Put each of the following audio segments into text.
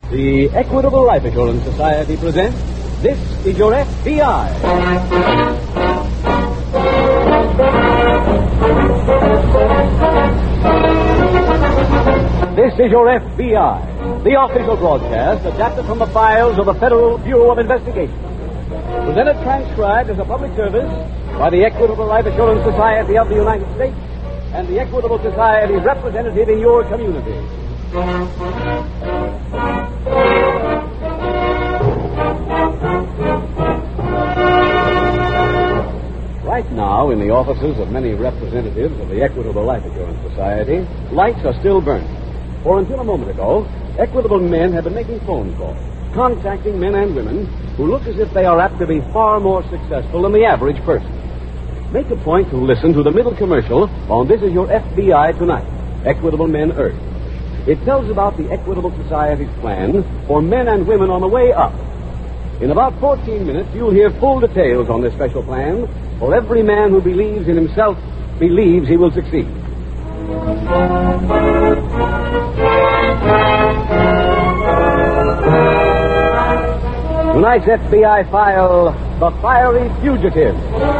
The Equitable Life Assurance Society presents This Is Your FBI. This is Your FBI, the official broadcast adapted from the files of the Federal Bureau of Investigation. Presented transcribed as a public service by the Equitable Life Assurance Society of the United States and the Equitable Society's representative in your community. Right now, in the offices of many representatives of the Equitable Life Assurance Society, lights are still burning. For until a moment ago, Equitable men have been making phone calls, contacting men and women who look as if they are apt to be far more successful than the average person. Make a point to listen to the middle commercial on This Is Your FBI Tonight. Equitable Men urge. It tells about the Equitable Society's plan for men and women on the way up. In about 14 minutes, you'll hear full details on this special plan, for every man who believes in himself believes he will succeed. Tonight's FBI file, The Fiery Fugitive.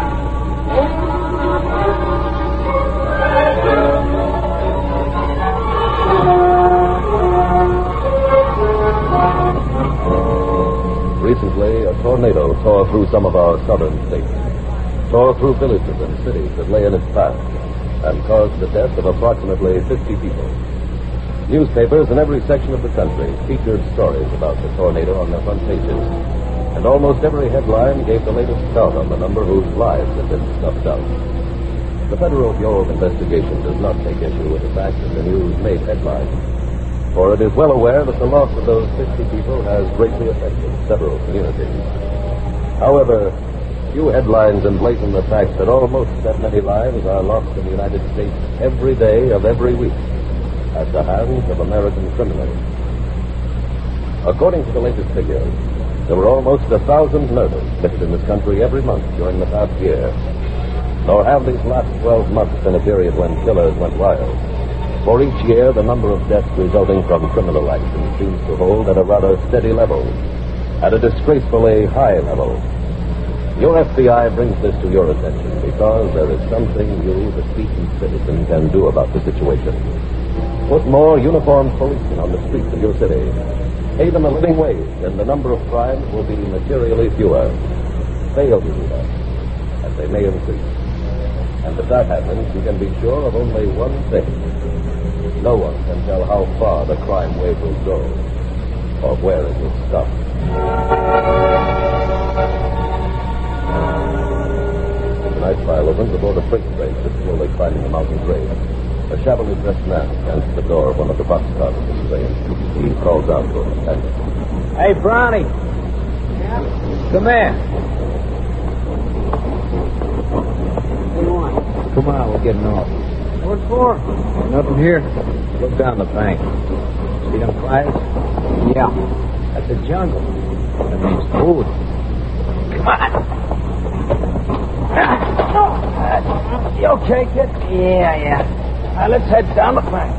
Recently, a tornado tore through some of our southern states, tore through villages and cities that lay in its path, and caused the death of approximately 50 people. Newspapers in every section of the country featured stories about the tornado on their front pages, and almost every headline gave the latest count on the number whose lives had been snuffed out. The Federal Bureau of Investigation does not take issue with the fact that the news made headlines, for it is well aware that the loss of those 50 people has greatly affected several communities. However, few headlines emblazon the fact that almost that many lives are lost in the United States every day of every week at the hands of American criminals. According to the latest figures, there were almost 1,000 murders committed in this country every month during the past year. Nor have these last 12 months been a period when killers went wild. For each year, the number of deaths resulting from criminal action seems to hold at a rather steady level, at a disgracefully high level. Your FBI brings this to your attention because there is something you, the decent citizen, can do about the situation. Put more uniformed policemen on the streets of your city. Pay them a living wage, and the number of crimes will be materially fewer. Fail to do that, and they may increase. And if that happens, you can be sure of only one thing. No one can tell how far the crime wave will go, or where it will stop. Tonight's file opens aboard a freight train that's slowly climbing the mountain grade. A shabbily dressed man stands at the door of one of the boxcars of this train. He calls out to his attendant. Hey, Brownie. Come here. What do you want? Come on, we're getting off. What for? Nothing here. Look down the bank. See them fires? Yeah. That's a jungle. That means food. Come on. You okay, kid? Yeah. All right, let's head down the bank.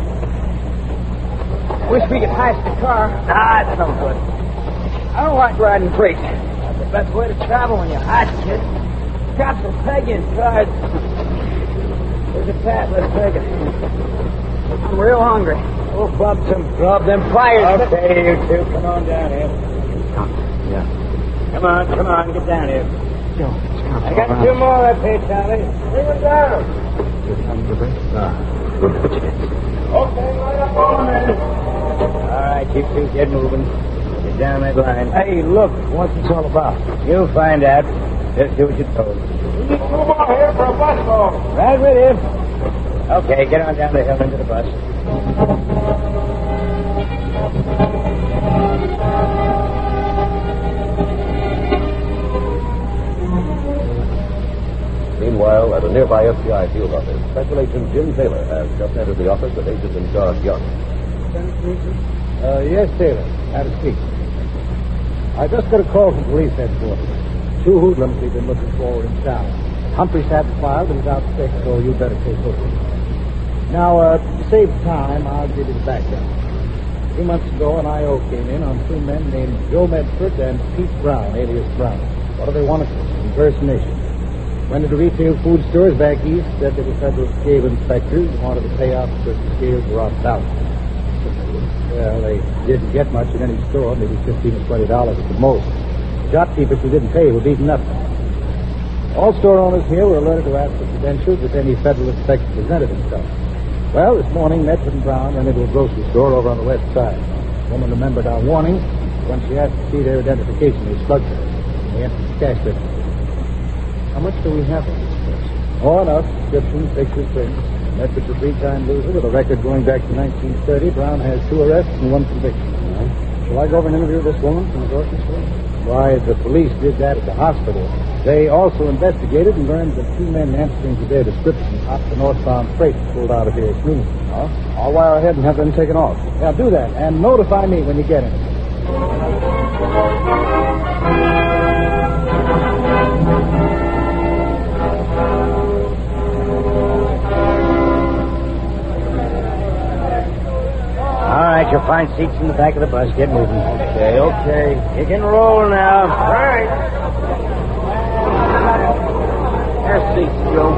Wish we could heist the car. Nah, it's no good. I don't like riding freight. That's the best way to travel when you're hot, kid. Cops will peg you in cars. There's a pat, let's take it. I'm real hungry. We'll bump some grub, them fires. Okay, you two, come on down here. Yeah. Come on, get down here. I got around. 2 more up here, Charlie. Bring them down. Good. Okay, right up on them. All right, you two, get moving. Get down that line. Hey, look, what's this all about? You'll find out. Just do what you're told. We need 2 more here for a bus load. Right with you. Okay, get on down the hill into the bus. Meanwhile, at a nearby FBI field office, Special Agent Jim Taylor has just entered the office of Agent in Charge Young. Yes, Taylor. How to speak. I just got a call from police headquarters. 2 hoodlums we've been looking for in town. Humphrey's had the file, but he's out sick, so you better take over. Now, to save time, I'll give you the background. 2 months ago, an I.O. came in on two men named Joe Medford and Pete Brown, alias Brown. What do they want us for? Impersonation. Went to the retail food stores back east, said they were federal scale inspectors, wanted to pay off because the scales were off balance. Well, they didn't get much in any store, maybe $15 or $20 at the most. The shopkeepers who didn't pay were beaten up. All store owners here were alerted to ask for credentials if any federal inspector presented himself. Well, this morning, Medford and Brown went into a grocery store over on the west side. The woman remembered our warning. When she asked to see their identification, they slugged her. They emptied the cash register. How much do we have on this place? Oh, enough. Descriptions, pictures, prints. Medford's a three-time loser with a record going back to 1930. Brown has 2 arrests and 1 conviction. Shall I go over and interview this woman from the grocery store? Why, the police did that at the hospital. They also investigated and learned that 2 men answering to their description hopped the northbound freight pulled out of here at noon. I'll wire ahead and have them taken off. Yeah, do that, and notify me when you get in. All right, you'll find seats in the back of the bus. Get moving. Okay. You can roll now. All right. There's seats, Joe.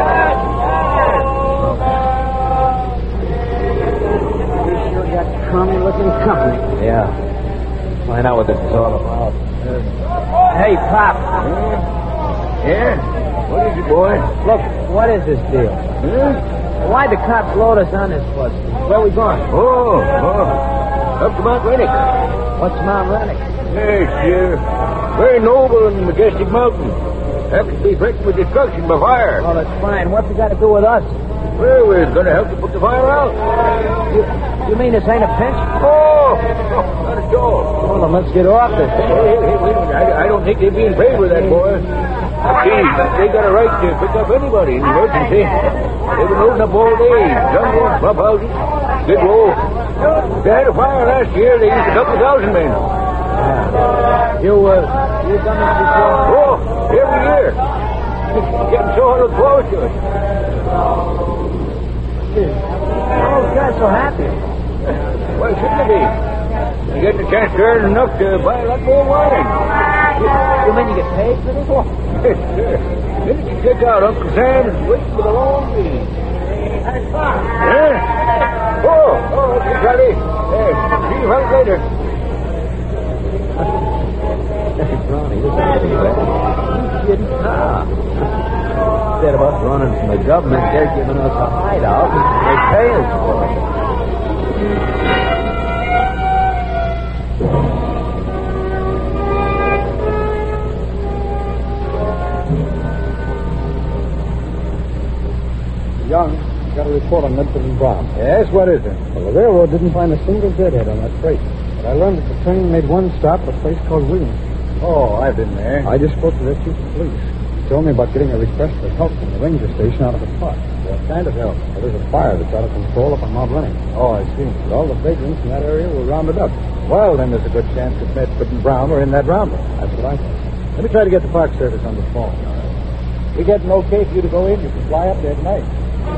You sure got crummy-looking company. Yeah. Find out what this is all about. Hey, Pop. Yeah? What is it, boy? Look, what is this deal? Why'd the cops load us on this bus? Where we going? Oh. Up to Mount Rennick. What's Mount Rennick? Yes, very noble and majestic mountain. That could be threatened with destruction by fire. Oh, that's fine. What's it got to do with us? Well, we're going to help you put the fire out. You mean this ain't a pinch? Oh, not at all. Well, then let's get off this. Hey, wait a minute. I don't think they'd be in favor of that, boy. See, they got a right to pick up anybody in emergency. They've been loading up all day. Jungles, clubhouses, big roll. They had a fire last year. They used a couple of 1,000 men. You've done this before? Oh, every year. Getting so I look forward to it. Oh, God, so happy. Why shouldn't it be? You get the chance to earn enough to buy a lot more wine. You mean you get paid for this? Yes, sir. Then you check out Uncle Sam and wait for the long meeting. Yeah? Oh, okay, Charlie. See you fellas later. Brownie, this is getting bad. You kidding? Instead of us running from the government, they're giving us a hideout and they pay us for it. Young, got a report on Medford and Brown. Yes, what is it? Well, the railroad didn't find a single deadhead on that freight. But I learned that the train made one stop at a place called Williams. Oh, I've been there. I just spoke to their chief of police. He told me about getting a request for help from the ranger station out of the park. What kind of help? Well, there's a fire that's out of control up on Mount Rennick. Oh, I see. But all the vagrants in that area were rounded up. Well, then there's a good chance that Medford and Brown were in that roundup. That's what I thought. Let me try to get the Park Service on the phone. We get an okay for you to go in. You can fly up there tonight.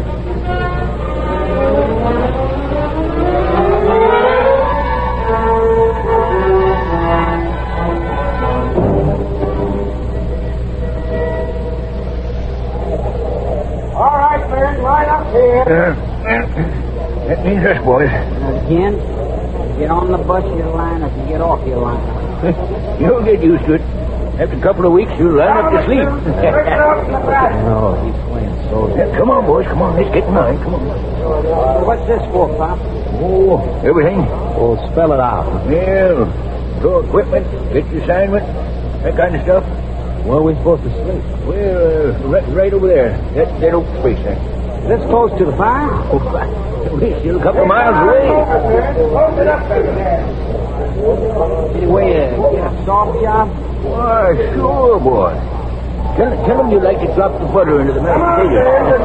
All right, man, line up here. That means us, boys. Again, get on the bus, you line. If you get off, you line. You'll get used to it. After a couple of weeks, you'll line up to sleep. No, he's playing so. Yeah, come on, boys. Come on. Let's get in line. Come on. What's this for, Pop? Oh, everything. Oh, spell it out. Well, throw equipment, get your assignment, that kind of stuff. Where are we supposed to sleep? Well, right over there. That open space there. This close to the fire? Oh, we're still a couple of miles away. Any way to get a soft job? Why, sure, boy. Tell them you'd like to drop the butter into the mashed potatoes.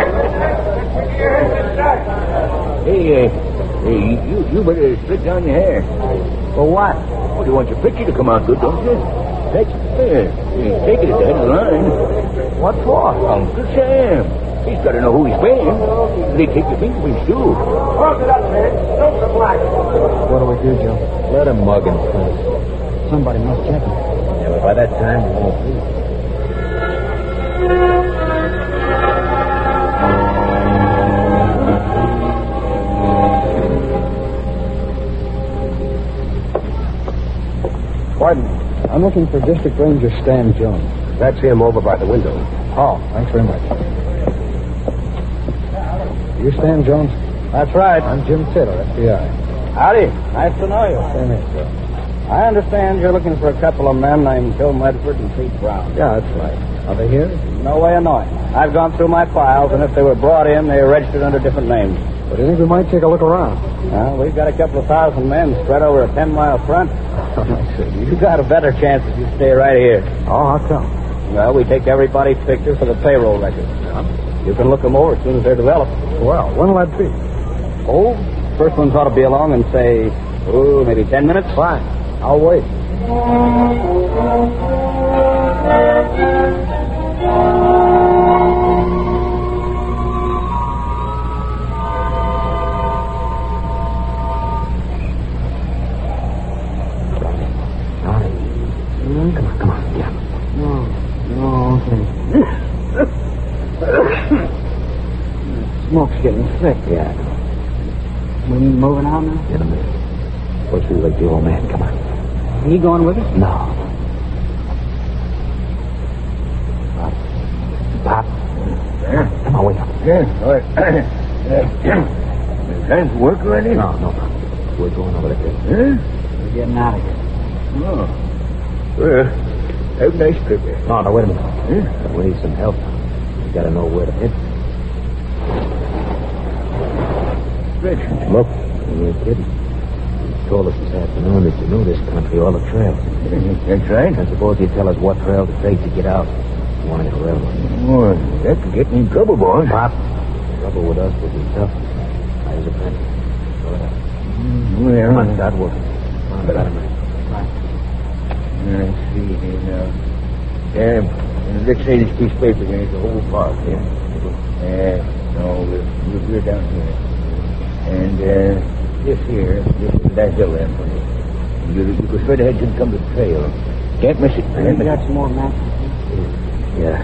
Hey, you better slick down your hair. For what? Oh, you want your picture to come out good, don't you? Take it at the head of the line. What for? Uncle Sam. He's got to know who he's paying. They take the fingerprints, too. Close it up, man. Don't look black. What do we do, Joe? Let him mug him first. Somebody must check him. Yeah, but by that time, we won't be. Pardon. I'm looking for District Ranger Stan Jones. That's him over by the window. Oh, thanks very much. You Stan Jones? That's right. I'm Jim Taylor, FBI. Howdy. Nice to know you. Same here, sir. I understand you're looking for a couple of men named Bill Medford and Pete Brown. Yeah, that's right. Are they here? No way of knowing. I've gone through my files, and if they were brought in, they were registered under different names. But do you think we might take a look around? Well, we've got a couple of thousand men spread over a 10-mile front. I see. You got a better chance if you stay right here. Oh, how come? Well, we take everybody's picture for the payroll record. You can look them over as soon as they're developed. Well, when'll that be? Oh, first ones ought to be along in, say, maybe 10 minutes. Fine. I'll wait. Come on. Yeah. No, okay. Smoke's getting thick. Yeah. We moving out now? In a minute. We'll see like the old man. Come on. He going with us? No. Pop. Come on, wait up. Yeah, all right. Time for work already? No, Pop. We're going over there. Huh? We're getting out of here. Oh. Well, have a nice trip there. No, wait a minute. We need some help. We gotta know where to head. Rich. Look, you ain't kidding. You told us this afternoon that you knew this country, all the trails. That's right. I suppose you tell us what trail to take to get out. You want to hit a railroad. Oh, that could get me in trouble, boy. Pop, trouble with us would be tough. I was a friend. Go ahead. Well, Come on, start working. Come on, got a minute. Let's see here now. Yeah, let's say this piece of paper here is the whole park here. No, we're down here. And this here, this is that hill there. You go straight ahead and come to the trail. Can't miss it. You got some more maps? Yeah.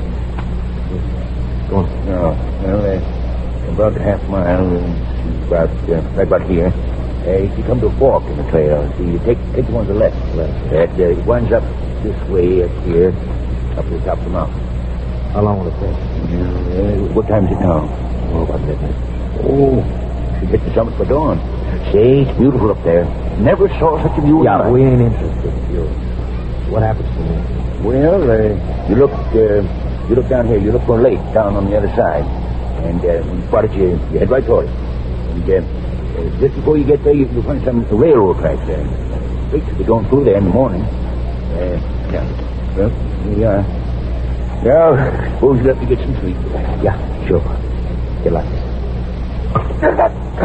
Go on. No, well, about a half mile, about right about here. You come to a fork in the trail. See, you take the one to the left. It winds up this way, up here, up to the top of the mountain. How long will it take? What time is it now? Oh, about midnight. Oh, should hit the summit for dawn. Say, it's beautiful up there. Never saw such a view. Yeah, but we ain't interested in you. What happens to me? Well, you look down here. You look for a lake down on the other side, and spot it. You head right toward it. And just before you get there, you'll find some railroad tracks there. Streets will be going through there in the morning. Yeah. Well, here you are. Now, suppose you'll have to get some sleep. Yeah, sure. Get lucky. Come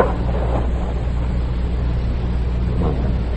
on.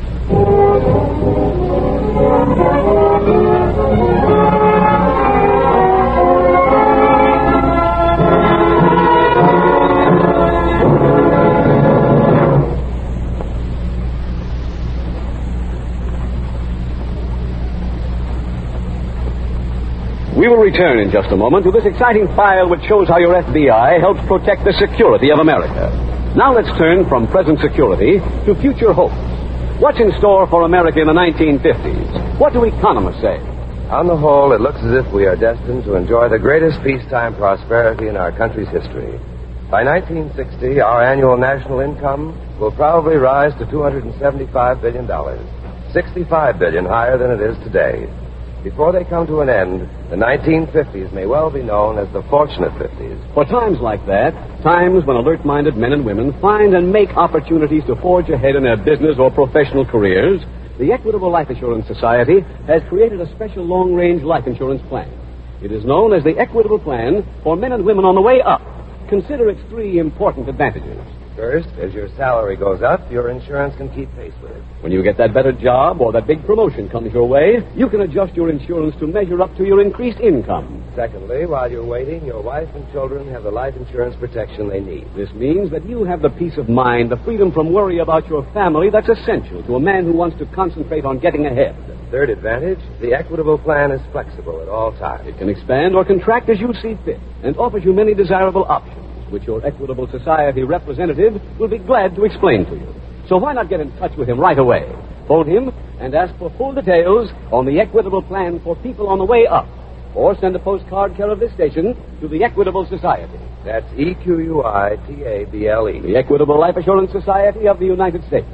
We will return in just a moment to this exciting file which shows how your FBI helps protect the security of America. Now let's turn from present security to future hope. What's in store for America in the 1950s? What do economists say? On the whole, it looks as if we are destined to enjoy the greatest peacetime prosperity in our country's history. By 1960, our annual national income will probably rise to $275 billion, $65 billion higher than it is today. Before they come to an end, the 1950s may well be known as the fortunate 50s. For times like that, times when alert-minded men and women find and make opportunities to forge ahead in their business or professional careers, the Equitable Life Assurance Society has created a special long-range life insurance plan. It is known as the Equitable Plan for men and women on the way up. Consider its three important advantages. First, as your salary goes up, your insurance can keep pace with it. When you get that better job or that big promotion comes your way, you can adjust your insurance to measure up to your increased income. Secondly, while you're waiting, your wife and children have the life insurance protection they need. This means that you have the peace of mind, the freedom from worry about your family that's essential to a man who wants to concentrate on getting ahead. Third advantage, the Equitable plan is flexible at all times. It can expand or contract as you see fit and offers you many desirable options, which your Equitable Society representative will be glad to explain to you. So why not get in touch with him right away? Phone him and ask for full details on the Equitable plan for people on the way up. Or send a postcard care of this station to the Equitable Society. That's EQUITABLE. The Equitable Life Assurance Society of the United States.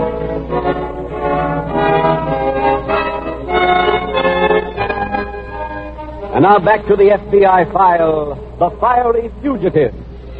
And now back to the FBI file, The Fiery Fugitive.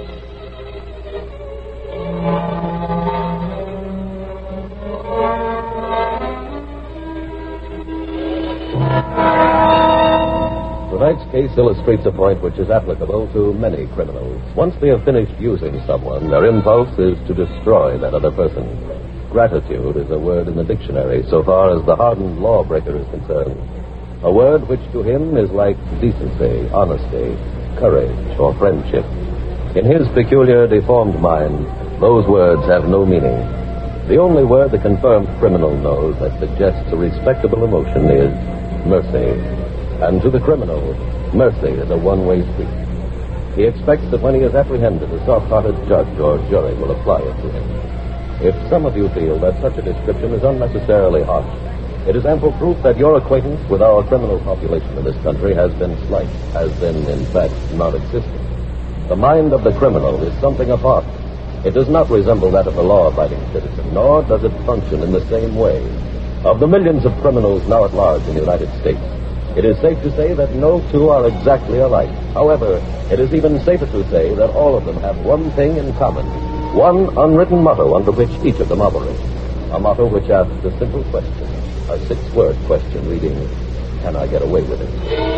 Tonight's case illustrates a point which is applicable to many criminals. Once they have finished using someone, their impulse is to destroy that other person. Gratitude is a word in the dictionary so far as the hardened lawbreaker is concerned. A word which to him is like decency, honesty, courage, or friendship. In his peculiar, deformed mind, those words have no meaning. The only word the confirmed criminal knows that suggests a respectable emotion is mercy. And to the criminal, mercy is a one-way street. He expects that when he is apprehended, a soft-hearted judge or jury will apply it to him. If some of you feel that such a description is unnecessarily harsh, it is ample proof that your acquaintance with our criminal population in this country has been slight, has been, in fact, non-existent. The mind of the criminal is something apart. It does not resemble that of the law-abiding citizen, nor does it function in the same way. Of the millions of criminals now at large in the United States, it is safe to say that no two are exactly alike. However, it is even safer to say that all of them have one thing in common, one unwritten motto under which each of them operates. A motto which asks a simple question, a 6-word question reading, "Can I get away with it?"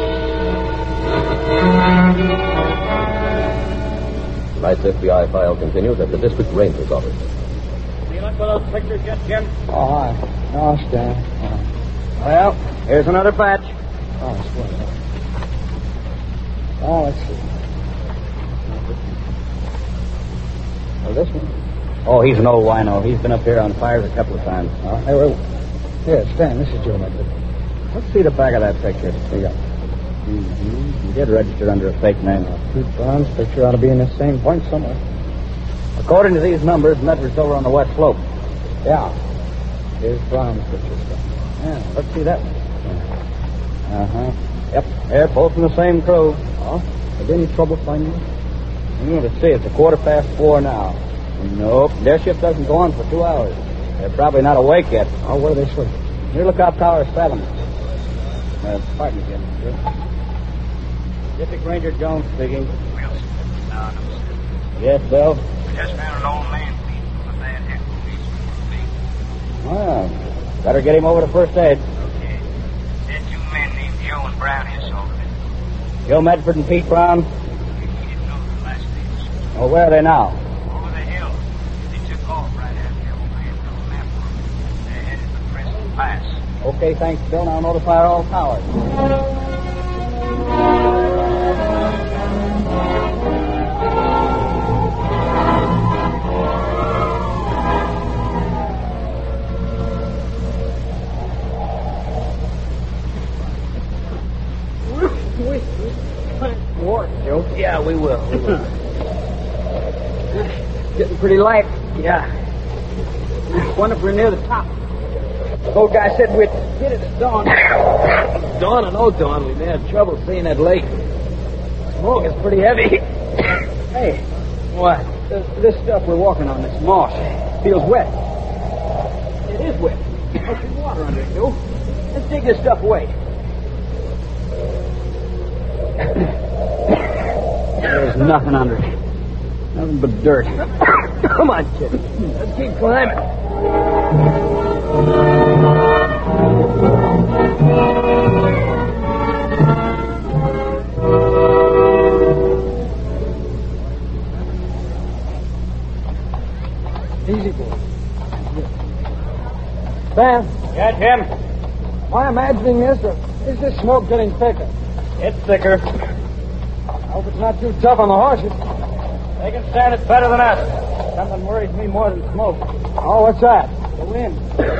Tonight's FBI file continues at the District Ranger's office. You look for those pictures yet, Jim? Oh, hi. No, Stan. Well, here's another batch. Oh, sweet. Oh, let's see. Oh, this one? Oh, he's an old wino. He's been up here on fires a couple of times. Hey, wait. Here, Stan, this is Joe Medford. Let's see the back of that picture. Here you go. Mm-hmm. He did register under a fake name. Pete Brown's picture ought to be in the same point somewhere. According to these numbers, Medford's over on the west slope. Yeah. Here's Brown's picture. Yeah, let's see that one. Uh-huh. Yep, they're both from the same crew. Oh? Have you any trouble finding them? Let's see, it's 4:15 now. Nope, their shift doesn't go on for 2 hours. They're probably not awake yet. Oh, where do they sleep? Near Lookout Tower 7. Pardon me, Jim. District Ranger Jones speaking. Yes, Bill? Just found an old man bleeding from a bad head wound. Well, better get him over to first aid. Okay. Said 2 men named Joe and Brown here sold it. Joe Medford and Pete Brown? He didn't know the last names. Oh, where are they now? Over the hill. They took off right after old man from the map room. They're headed for Crescent Pass. Okay, thanks, Bill. Now notify all towers. War, Joe. Yeah, we will. Getting pretty light. Yeah. Wonder if we're near the top. The old guy said we'd hit it at dawn. Dawn or no dawn, we may have trouble seeing that lake. Smoke is pretty heavy. Hey, What? this stuff we're walking on, this moss, feels wet. It is wet. There's some water under it, Joe. Let's dig this stuff away. There's nothing under it. Nothing but dirt. Come on, kid. Let's keep climbing. Stan, Yeah, Jim? am I imagining this, or is this smoke getting thicker? It's thicker. I hope it's not too tough on the horses. They can stand it better than us. Something worries me more than smoke. Oh, what's that? The wind.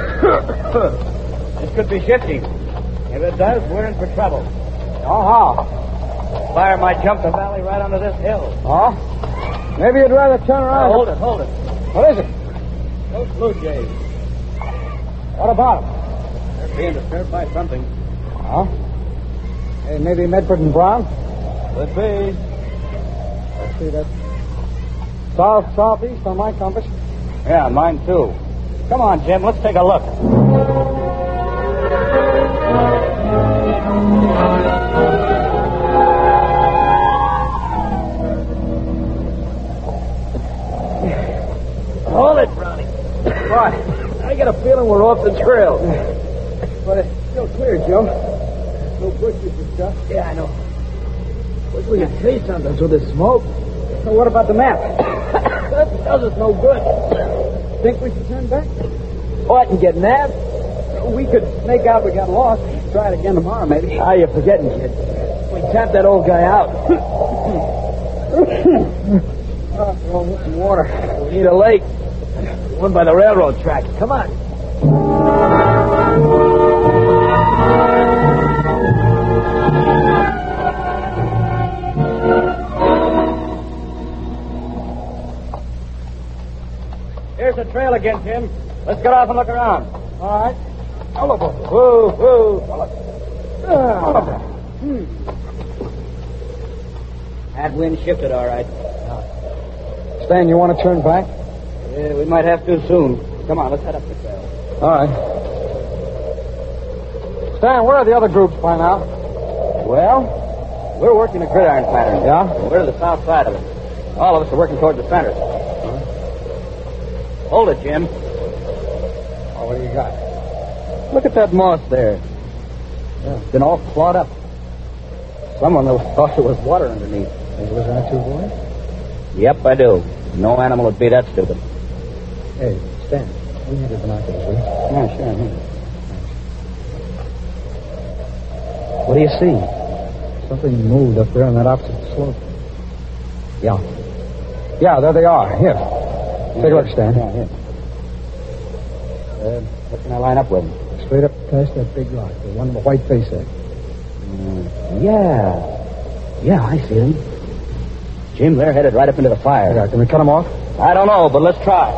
This could be shifting. If it does, we're in for trouble. Oh, how? Fire might jump the valley right under this hill. Oh? Maybe you'd rather turn around. Hold it. What is it? Those blue jays. What about them? They're being disturbed by something. Oh? Hey, maybe Medford and Brown? Could be. Let's see that. Southeast on my compass. Yeah, mine too. Come on, Jim. Let's take a look. Hold it, Brownie. What? I get a feeling we're off the trail. But it's still clear, Joe. No bushes and stuff. Yeah, I know. Wish we could see something through the smoke. So what about the map? That does us no good. Think we should turn back? What, and get nabbed? We could make out we got lost. Try it again tomorrow, maybe. Ah, you're forgetting, kid. We tapped that old guy out. We'll need some water. We need a lake. One by the railroad tracks. Come on. Here's the trail again, Jim. Let's get off and look around. All right. Oliver. Whoa, whoa. Oliver. That wind shifted all right. Stan, you want to turn back? Yeah, we might have to soon. Come on, let's head up the trail. All right. Stan, where are the other groups by now? Well, we're working a gridiron pattern. Yeah? We're to the south side of it. All of us are working toward the center. Hold it, Jim. Oh, what do you got? Look at that moss there. Yeah, it's been all clawed up. Someone thought there was water underneath. Think it was our two boys? Yep, I do. No animal would be that stupid. Hey, Stan, we need your binoculars, will you? Yeah, sure. What do you see? Something moved up there on that opposite slope. Yeah. Yeah, there they are. Here. Take a look, Stan. Yeah, here. What can I line up with? Straight up past that big rock, the one with the white face there. Yeah. Yeah, I see them. Jim, they're headed right up into the fire. Yeah, can we cut them off? I don't know, but let's try.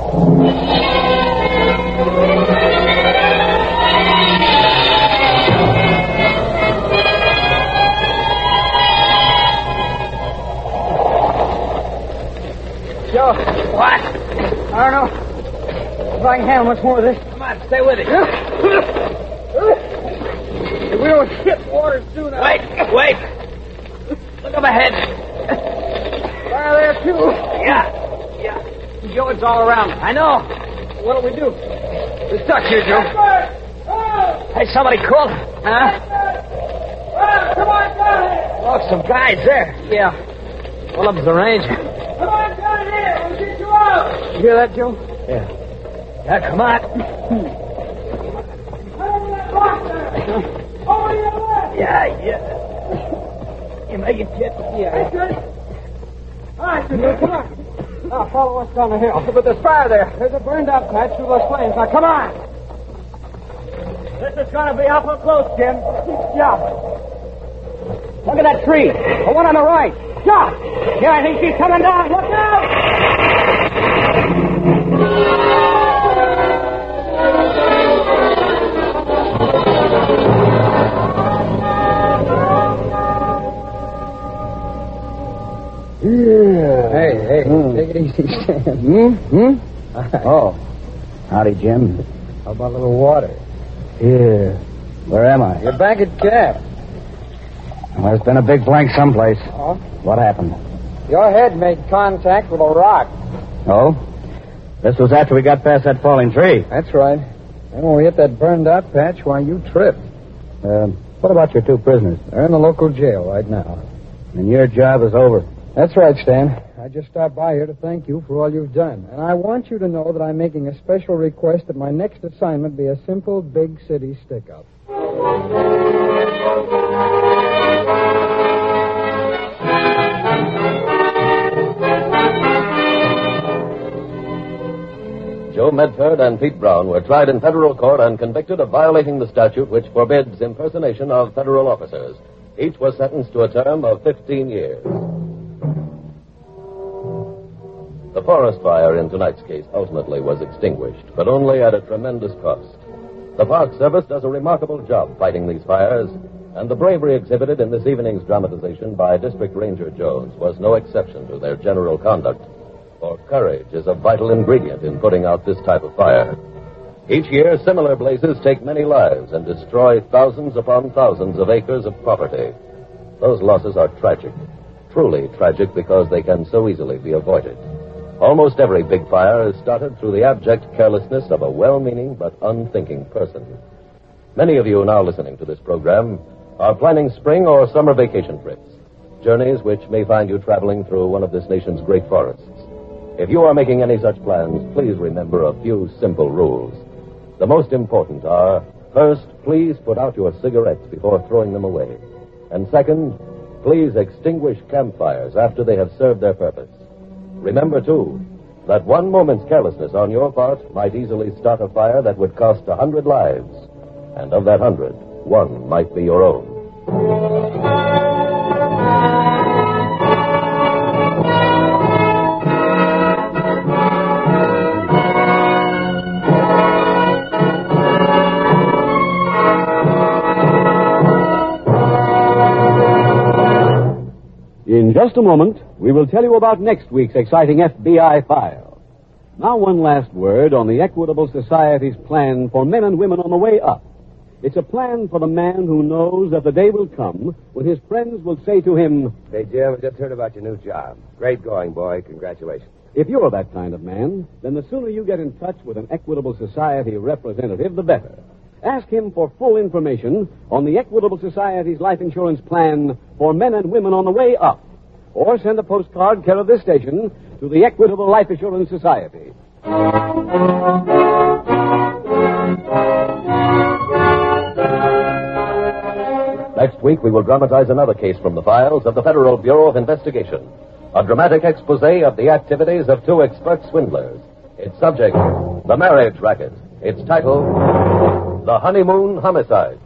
Joe. What? I don't know. If I can handle much more of this. Come on, stay with it. If we don't hit water soon, Wait. Look up ahead. Fire there, too. Yeah. Joe, it's all around. I know. What'll we do? We're stuck here, Joe. Hey, somebody called. Huh? Come on down here. Oh, some guys there. Yeah. One of them's the ranger. Come on down here. We'll get you out. You hear that, Joe? Yeah, come on. Over that rock there. Over your left. Yeah. You make it, kid? Yeah. That's good. All right, Jimmy, come on. Now, follow us down the hill. But there's fire there. There's a burned-out patch through those flames. Now, come on. This is going to be awful close, Jim. Yeah. Look at that tree. The one on the right. Yeah. Yeah, I think she's coming down. Look out! Hey, take it easy, Stan. Oh. Howdy, Jim. How about a little water? Yeah. Where am I? You're back at camp. Well, there's been a big blank someplace. Oh? What happened? Your head made contact with a rock. Oh? This was after we got past that falling tree. That's right. Then when we hit that burned-out patch, why, you tripped. What about your two prisoners? They're in the local jail right now. And your job is over. That's right, Stan. I just stopped by here to thank you for all you've done. And I want you to know that I'm making a special request that my next assignment be a simple big city stick-up. Joe Medford and Pete Brown were tried in federal court and convicted of violating the statute which forbids impersonation of federal officers. Each was sentenced to a term of 15 years. The forest fire in tonight's case ultimately was extinguished, but only at a tremendous cost. The Park Service does a remarkable job fighting these fires, and the bravery exhibited in this evening's dramatization by District Ranger Jones was no exception to their general conduct. For courage is a vital ingredient in putting out this type of fire. Each year, similar blazes take many lives and destroy thousands upon thousands of acres of property. Those losses are tragic, truly tragic, because they can so easily be avoided. Almost every big fire is started through the abject carelessness of a well-meaning but unthinking person. Many of you now listening to this program are planning spring or summer vacation trips, journeys which may find you traveling through one of this nation's great forests. If you are making any such plans, please remember a few simple rules. The most important are, first, please put out your cigarettes before throwing them away. And second, please extinguish campfires after they have served their purpose. Remember, too, that one moment's carelessness on your part might easily start a fire that would cost 100 lives. And of that 100, one might be your own. In just a moment, we will tell you about next week's exciting FBI file. Now, one last word on the Equitable Society's plan for men and women on the way up. It's a plan for the man who knows that the day will come when his friends will say to him, Hey, Jim, I just heard about your new job. Great going, boy. Congratulations. if you're that kind of man, then the sooner you get in touch with an Equitable Society representative, the better. Ask him for full information on the Equitable Society's life insurance plan for men and women on the way up. Or send a postcard care of this station to the Equitable Life Assurance Society. Next week, we will dramatize another case from the files of the Federal Bureau of Investigation. A dramatic expose of the activities of two expert swindlers. Its subject, the marriage racket. Its title, The Honeymoon Homicide.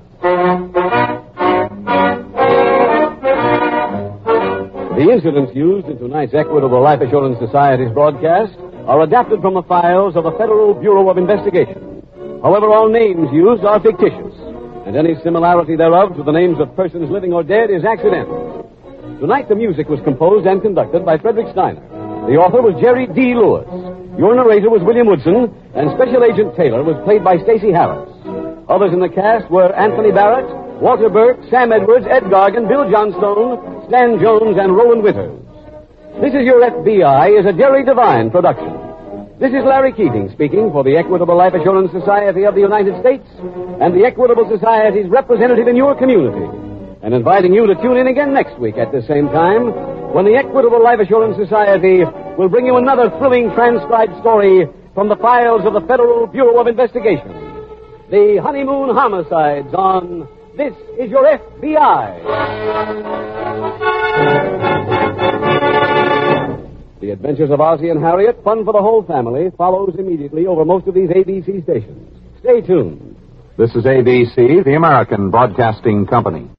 The incidents used in tonight's Equitable Life Assurance Society's broadcast are adapted from the files of the Federal Bureau of Investigation. However, all names used are fictitious, and any similarity thereof to the names of persons living or dead is accidental. Tonight, the music was composed and conducted by Frederick Steiner. The author was Jerry D. Lewis. Your narrator was William Woodson, and Special Agent Taylor was played by Stacey Harris. Others in the cast were Anthony Barrett, Walter Burke, Sam Edwards, Ed Gargan, Bill Johnstone, Stan Jones, and Rowan Withers. This Is Your FBI is a Jerry Devine production. This is Larry Keating speaking for the Equitable Life Assurance Society of the United States and the Equitable Society's representative in your community, and inviting you to tune in again next week at the same time when the Equitable Life Assurance Society will bring you another thrilling transcribed story from the files of the Federal Bureau of Investigation. The Honeymoon Homicides on This Is Your FBI. The Adventures of Ozzie and Harriet, fun for the whole family, follows immediately over most of these ABC stations. Stay tuned. This is ABC, the American Broadcasting Company.